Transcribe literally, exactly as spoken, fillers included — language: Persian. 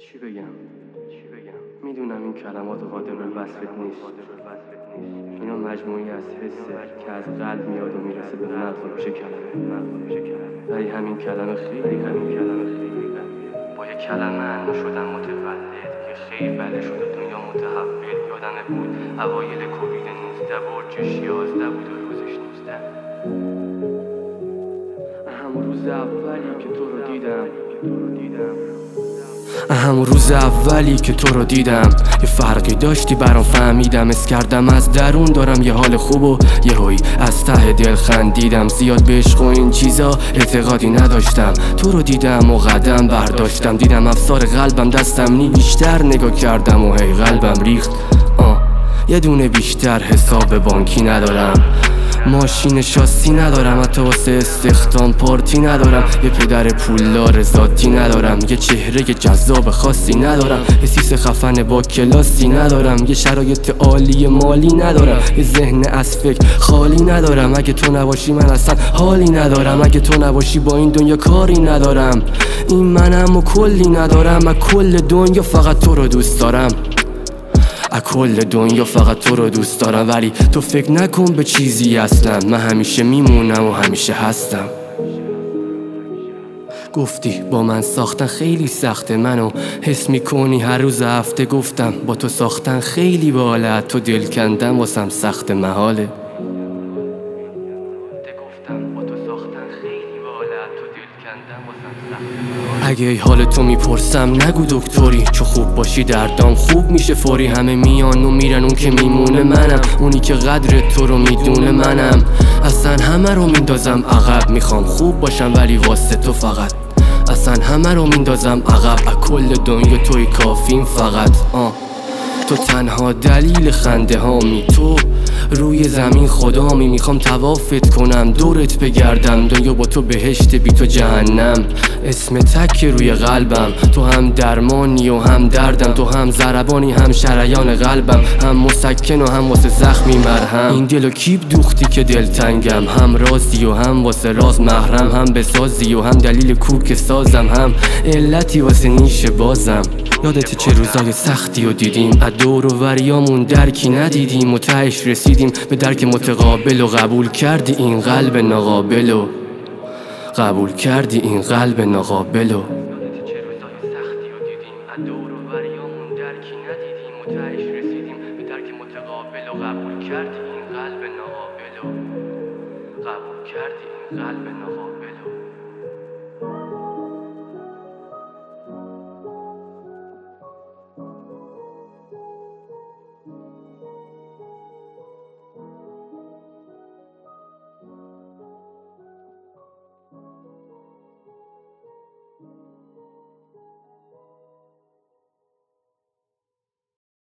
چی بگم چی بگم میدونم این کلمات قادر به وصفت نیست. اینا مجموعی از حسه که از قلب میاد و میرسه به مغز و میشه کلمه. ولی همین کلمه خیلی همین کلمه خیلی با یه کلمه انا شدم متولد که خیلی بله شد و دنیا متحول. یادمه بود اوایل کووید نوزده برجش یازده بود و روزش نوزده. همون روز اولی که تو رو دیدم همون روز اولی که تو رو دیدم یه فرقی داشتی برام فهمیدم. اس کردم از درون دارم یه حال خوب و یه هوی از ته دل خندیدم. زیاد به عشق و این چیزا اعتقادی نداشتم. تو رو دیدم و قدم برداشتم. دیدم افسار قلبم دستم نی بیشتر نگاه کردم و هی قلبم ریخت. آه یه دونه بیشتر حساب بانکی ندارم. ماشین شاسی ندارم. حتی واسه استخدام پارتی ندارم. یه پدر پولدار ذاتی ندارم. یه چهره جذاب خاصی ندارم. یه سیس خفن با کلاسی ندارم. یه شرایط عالی مالی ندارم. یه ذهن از فکر خالی ندارم. اگه تو نباشی من اصلا حالی ندارم. اگه تو نباشی با این دنیا کاری ندارم. این منم و کلی ندارم. از کل دنیا فقط تو رو دوست دارم. از کل دنیا فقط تو رو دوست دارم. ولی تو فکر نکن به چیزی اصلا. من همیشه میمونم و همیشه هستم. گفتی با من ساختن خیلی سخته. منو حس میکنی هر روز هفته. گفتم با تو ساختن خیلی باله. تو دل کندم واسم سخت محاله. اگه حال تو میپرسم نگو دکتری. چو خوب باشی دردام خوب میشه فوری. همه میان و میرن اون که میمونه منم. اونی که قدر تو رو میدونه منم. اصلا همه رو میندازم عقب. میخوام خوب باشم ولی واسه تو فقط. اصلا همه رو میندازم عقب. از کل دنیا توی کافیم فقط. آه تو تنها دلیل خنده هامی. تو روی زمین خدامی. میخوام طوافت کنم دورت بگردم. دنیا با تو بهشت بی تو جهنم. اسم تک روی قلبم. تو هم درمانی و هم دردم. تو هم ضربانی هم شریان قلبم. هم مسکن و هم واسه زخمی مرهم. این دلو کیپ دوختی که دلتنگم. هم رازی و هم واسه راز محرم. هم بسازی و هم دلیل کوک سازم. هم علتی واسه نیش بازم. یادت چه روزای سختی رو دیدیم. از دور و وریامون درکی ندیدیم و تهش رسیدیم به درک متقابل. و قبول کردی این قلب ناقابل و قبول کردی این قلب ناقابل و یادت چه روزای سختی رو دیدیم. از دور و وریامون درکی ندیدیم و تهش رسیدیم به درک متقابل. و قبول کردی این قلب ناقابل و قبول کردی این قلب ناقابل و